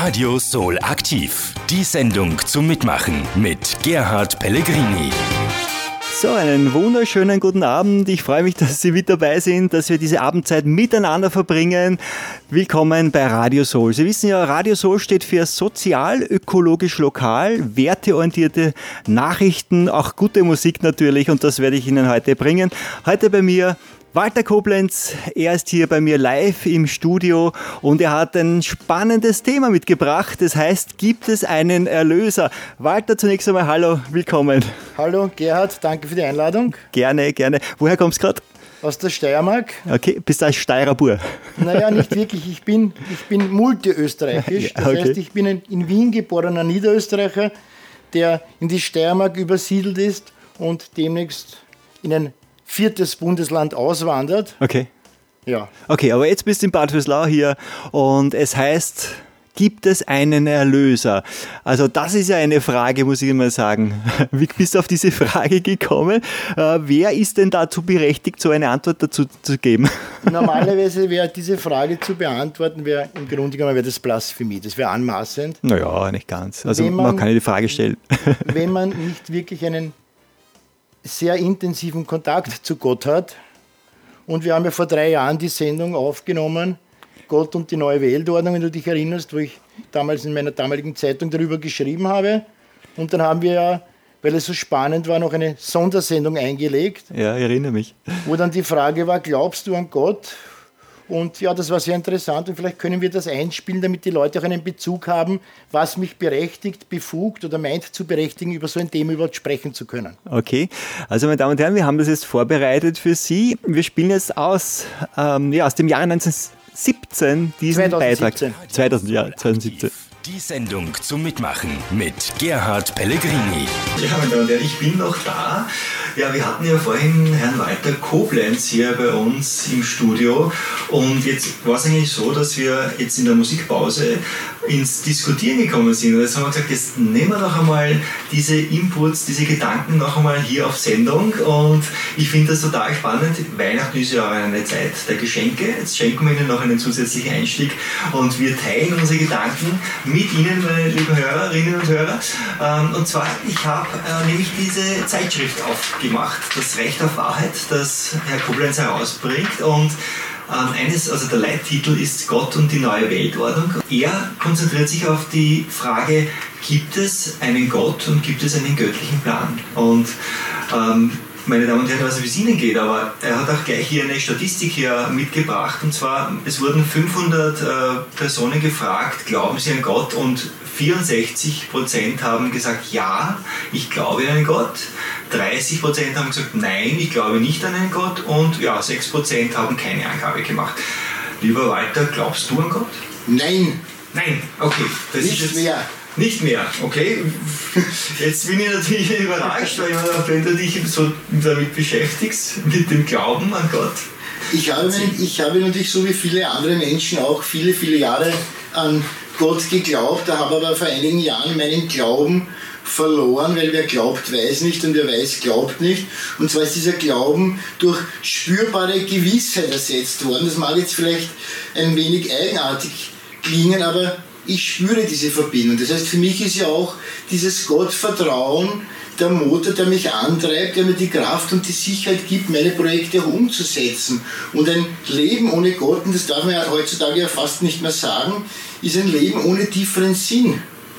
Radio Soul aktiv. Die Sendung zum Mitmachen mit Gerhard Pellegrini. So, einen wunderschönen guten Abend. Ich freue mich, dass Sie mit dabei sind, dass wir diese Abendzeit miteinander verbringen. Willkommen bei Radio Soul. Sie wissen ja, Radio Soul steht für sozial, ökologisch, lokal, werteorientierte Nachrichten, auch gute Musik natürlich, und das werde ich Ihnen heute bringen. Heute bei mir Walter Koblenz, er ist hier bei mir live im Studio und er hat ein spannendes Thema mitgebracht. Das heißt, gibt es einen Erlöser? Walter, zunächst einmal hallo, willkommen. Hallo Gerhard, danke für die Einladung. Gerne, gerne. Woher kommst du gerade? Aus der Steiermark. Okay, bist du ein Steirer Bur? Naja, nicht wirklich. Ich bin multiösterreichisch. Das heißt, ich bin ein in Wien geborener Niederösterreicher, der in die Steiermark übersiedelt ist und demnächst in ein 4. Bundesland auswandert. Okay. Ja. Okay, aber jetzt bist du in Bad Vöslau hier und es heißt, gibt es einen Erlöser? Also das ist ja eine Frage, muss ich mal sagen. Wie bist du auf diese Frage gekommen? Wer ist denn dazu berechtigt, so eine Antwort dazu zu geben? Normalerweise wäre diese Frage zu beantworten, im Grunde genommen wäre das Blasphemie, das wäre anmaßend. Naja, nicht ganz. Also man kann ja die Frage stellen. Wenn man nicht wirklich einen sehr intensiven Kontakt zu Gott hat. Und wir haben ja vor 3 Jahren die Sendung aufgenommen, Gott und die neue Weltordnung, wenn du dich erinnerst, wo ich damals in meiner damaligen Zeitung darüber geschrieben habe. Und dann haben wir ja, weil es so spannend war, noch eine Sondersendung eingelegt. Ja, ich erinnere mich. Wo dann die Frage war, glaubst du an Gott? Und ja, das war sehr interessant und vielleicht können wir das einspielen, damit die Leute auch einen Bezug haben, was mich berechtigt, befugt oder meint zu berechtigen, über so ein Thema überhaupt sprechen zu können. Okay, also meine Damen und Herren, wir haben das jetzt vorbereitet für Sie. Wir spielen jetzt aus dem Jahre 1917 diesen 2017. Beitrag. 2017. Die Sendung zum Mitmachen mit Gerhard Pellegrini. Ja, meine Damen und Herren, ich bin noch da. Ja, wir hatten ja vorhin Herrn Walter Koblenz hier bei uns im Studio und jetzt war es eigentlich so, dass wir jetzt in der Musikpause ins Diskutieren gekommen sind und jetzt haben wir gesagt, jetzt nehmen wir doch einmal diese Inputs, diese Gedanken noch einmal hier auf Sendung und ich finde das total spannend. Weihnachten ist ja auch eine Zeit der Geschenke. Jetzt schenken wir Ihnen noch einen zusätzlichen Einstieg und wir teilen unsere Gedanken mit Ihnen, meine lieben Hörerinnen und Hörer. Und zwar, ich habe nämlich diese Zeitschrift aufgemacht, das Recht auf Wahrheit, das Herr Koblenz herausbringt. Und der Leittitel ist Gott und die neue Weltordnung. Er konzentriert sich auf die Frage, gibt es einen Gott und gibt es einen göttlichen Plan? Und meine Damen und Herren, ich weiß nicht, wie es Ihnen geht, aber er hat auch gleich hier eine Statistik hier mitgebracht. Und zwar, es wurden 500 Personen gefragt, glauben Sie an Gott? Und 64% haben gesagt, ja, ich glaube an einen Gott. 30% haben gesagt, nein, ich glaube nicht an einen Gott. Und ja, 6% haben keine Angabe gemacht. Lieber Walter, glaubst du an Gott? Nein. Nein, okay. Das nicht ist jetzt mehr. Nicht mehr, okay. Jetzt bin ich natürlich überrascht, weil wenn du dich so damit beschäftigst, mit dem Glauben an Gott. Ich habe natürlich so wie viele andere Menschen auch viele Jahre an Gott geglaubt, habe aber vor einigen Jahren meinen Glauben verloren, weil wer glaubt, weiß nicht und wer weiß, glaubt nicht. Und zwar ist dieser Glauben durch spürbare Gewissheit ersetzt worden. Das mag jetzt vielleicht ein wenig eigenartig klingen, aber ich spüre diese Verbindung. Das heißt, für mich ist ja auch dieses Gottvertrauen der Motor, der mich antreibt, der mir die Kraft und die Sicherheit gibt, meine Projekte auch umzusetzen. Und ein Leben ohne Gott, und das darf man ja heutzutage ja fast nicht mehr sagen, ist ein Leben ohne tieferen Sinn.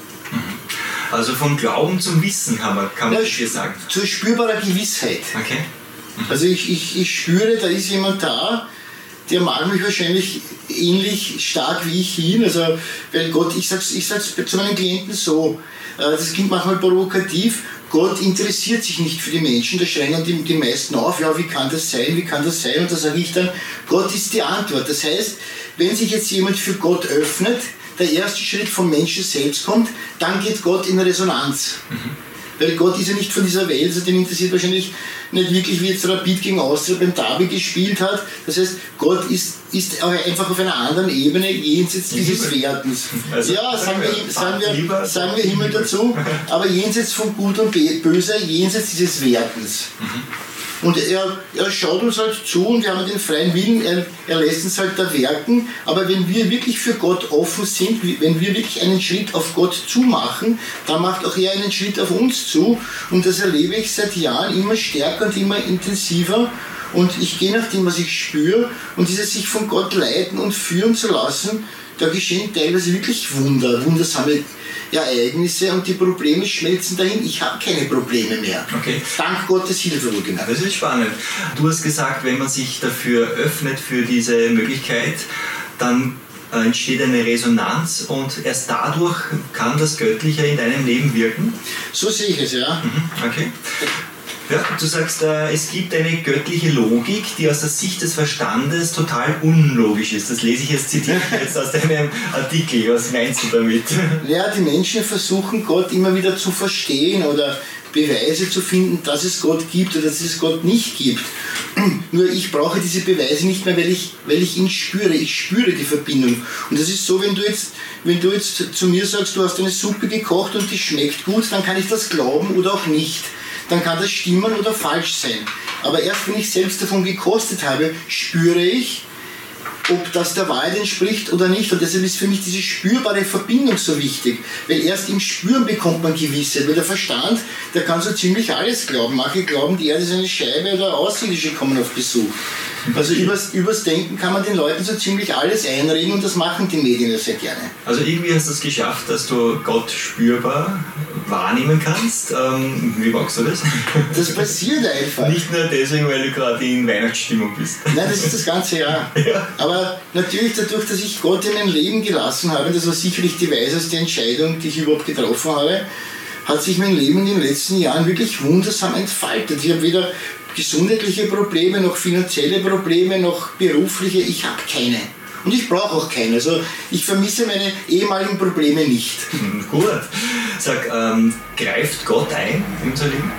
Also vom Glauben zum Wissen kann man das hier sagen. Zu spürbarer Gewissheit. Okay. Also ich spüre, da ist jemand da, der mag mich wahrscheinlich ähnlich stark wie ich hin. Also, weil Gott, ich sag's zu meinen Klienten so, das klingt manchmal provokativ, Gott interessiert sich nicht für die Menschen, da schreien dann die meisten auf, ja, wie kann das sein, und da sage ich dann, Gott ist die Antwort. Das heißt, wenn sich jetzt jemand für Gott öffnet, der erste Schritt vom Menschen selbst kommt, dann geht Gott in Resonanz. Weil Gott ist ja nicht von dieser Welt, also den interessiert wahrscheinlich nicht wirklich, wie jetzt Rapid gegen Austria beim Derby gespielt hat. Das heißt, Gott ist einfach auf einer anderen Ebene jenseits dieses Wertens. Also, ja, sagen wir Himmel dazu, aber jenseits von Gut und Böse, jenseits dieses Wertens. Und er schaut uns halt zu und wir haben den freien Willen, er lässt uns halt da wirken. Aber wenn wir wirklich für Gott offen sind, wenn wir wirklich einen Schritt auf Gott zumachen, dann macht auch er einen Schritt auf uns zu. Und das erlebe ich seit Jahren immer stärker und immer intensiver. Und ich gehe nach dem, was ich spüre. Und dieses sich von Gott leiten und führen zu lassen, da geschehen teilweise wirklich wundersame Ereignisse und die Probleme schmelzen dahin. Ich habe keine Probleme mehr. Okay. Dank Gottes Hilfe wohlgemerkt. Das ist spannend. Du hast gesagt, wenn man sich dafür öffnet, für diese Möglichkeit, dann entsteht eine Resonanz und erst dadurch kann das Göttliche in deinem Leben wirken? So sehe ich es, ja. Okay. Ja, du sagst, es gibt eine göttliche Logik, die aus der Sicht des Verstandes total unlogisch ist. Das lese ich jetzt, zitiere ich jetzt aus deinem Artikel. Was meinst du damit? Ja, die Menschen versuchen Gott immer wieder zu verstehen oder Beweise zu finden, dass es Gott gibt oder dass es Gott nicht gibt. Nur ich brauche diese Beweise nicht mehr, weil ich ihn spüre. Ich spüre die Verbindung. Und das ist so, wenn du jetzt zu mir sagst, du hast eine Suppe gekocht und die schmeckt gut, dann kann ich das glauben oder auch nicht. Dann kann das stimmen oder falsch sein. Aber erst wenn ich selbst davon gekostet habe, spüre ich, ob das der Wahrheit entspricht oder nicht. Und deshalb ist für mich diese spürbare Verbindung so wichtig. Weil erst im Spüren bekommt man Gewissheit. Weil der Verstand, der kann so ziemlich alles glauben. Manche glauben, die Erde ist eine Scheibe oder Außerirdische kommen auf Besuch. Also übers Denken kann man den Leuten so ziemlich alles einreden und das machen die Medien ja sehr gerne. Also irgendwie hast du es geschafft, dass du Gott spürbar wahrnehmen kannst. Wie magst du das? Das passiert einfach. Nicht nur deswegen, weil du gerade in Weihnachtsstimmung bist. Nein, das ist das ganze Jahr. Ja. Aber natürlich dadurch, dass ich Gott in mein Leben gelassen habe, das war sicherlich die weiseste Entscheidung, die ich überhaupt getroffen habe, hat sich mein Leben in den letzten Jahren wirklich wundersam entfaltet. Ich habe weder gesundheitliche Probleme, noch finanzielle Probleme, noch berufliche. Ich habe keine. Und ich brauche auch keine. Also ich vermisse meine ehemaligen Probleme nicht. Gut. Sag, greift Gott ein in unser Leben?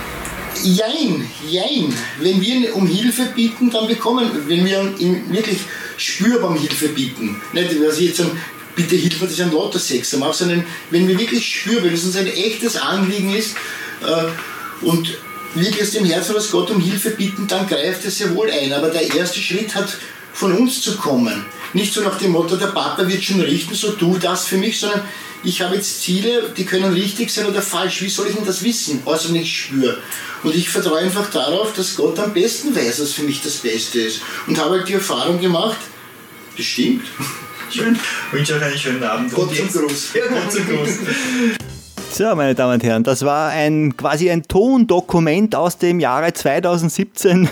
Jein. Wenn wir um Hilfe bitten, dann bekommen, wenn wir ihm wirklich spürbar um Hilfe bitten. Nicht, was ich jetzt sagen, bitte hilf mir, dass ich einen Lotto-Sechser mache, sondern wenn wir wirklich spüren, wenn es uns ein echtes Anliegen ist und wirklich aus dem Herzen aus Gott um Hilfe bitten, dann greift er sehr wohl ein. Aber der erste Schritt hat von uns zu kommen. Nicht so nach dem Motto, der Papa wird schon richten, so tu das für mich, sondern ich habe jetzt Ziele, die können richtig sein oder falsch. Wie soll ich denn das wissen, außer wenn ich spüre? Und ich vertraue einfach darauf, dass Gott am besten weiß, was für mich das Beste ist. Und habe halt die Erfahrung gemacht, bestimmt. Schön. Ich wünsche euch einen schönen Abend. Gott zum Gruß. Ja, Gott zum Gruß. So, meine Damen und Herren, das war quasi ein Tondokument aus dem Jahre 2017.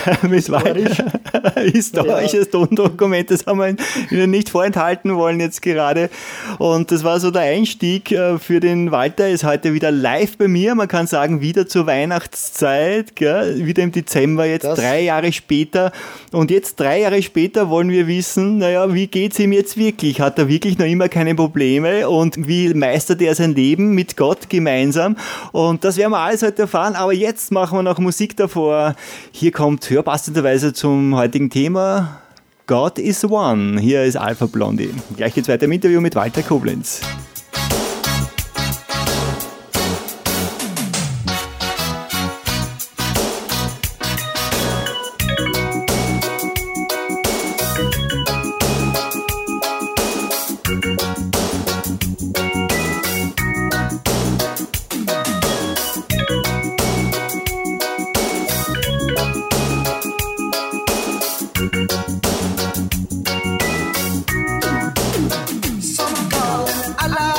Historisches Tondokument, das haben wir Ihnen nicht vorenthalten wollen jetzt gerade. Und das war so der Einstieg für den Walter. Ist heute wieder live bei mir, man kann sagen, wieder zur Weihnachtszeit, gell? Wieder im Dezember, jetzt 3 Jahre später. Und jetzt 3 Jahre später wollen wir wissen, naja, wie geht's ihm jetzt wirklich? Hat er wirklich noch immer keine Probleme? Und wie meistert er sein Leben mit Gott gemeinsam? Und das werden wir alles heute erfahren, aber jetzt machen wir noch Musik davor. Hier kommt passenderweise zum heutigen Thema God is One. Hier ist Alpha Blondie. Gleich geht's weiter im Interview mit Walter Koblenz. I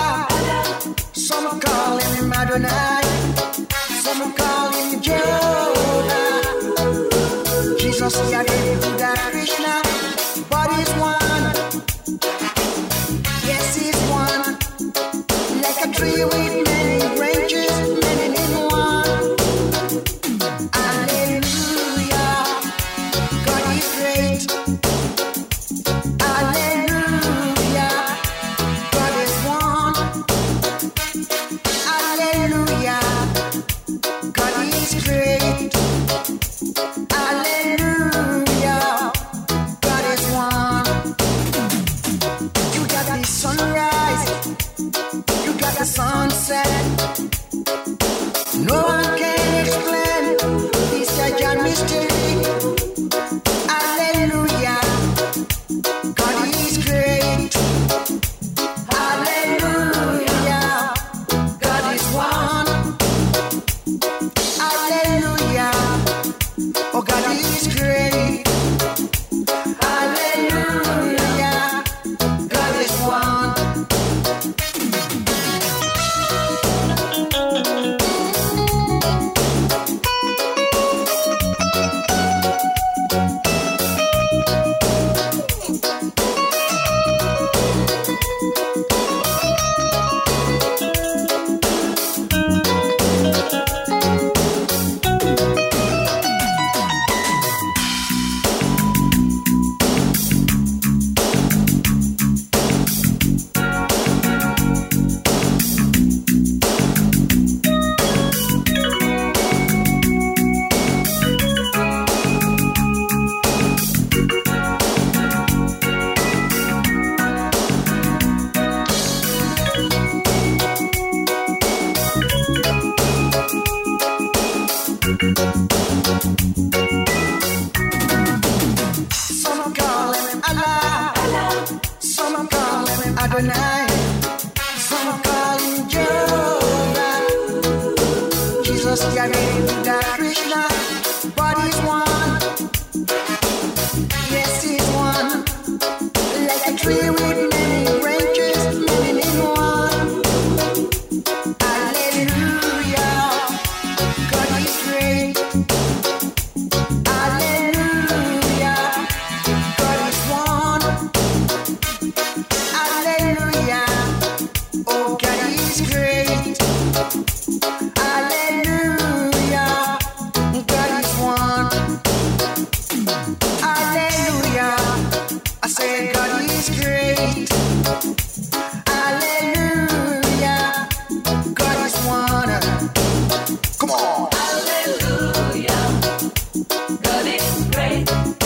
Some call him Allah, some call him Adonai, some call him Jehovah, Jesus, Yahweh, Buddha, Krishna, but he's one. Yes, he's one. Like a tree with many branches, many in one. Hallelujah, God is great. Hallelujah, God is one. Hallelujah, oh God is great. Hallelujah, God is one. Hallelujah, I say God is great. Hallelujah, God is one. Come on. Hallelujah, God is great.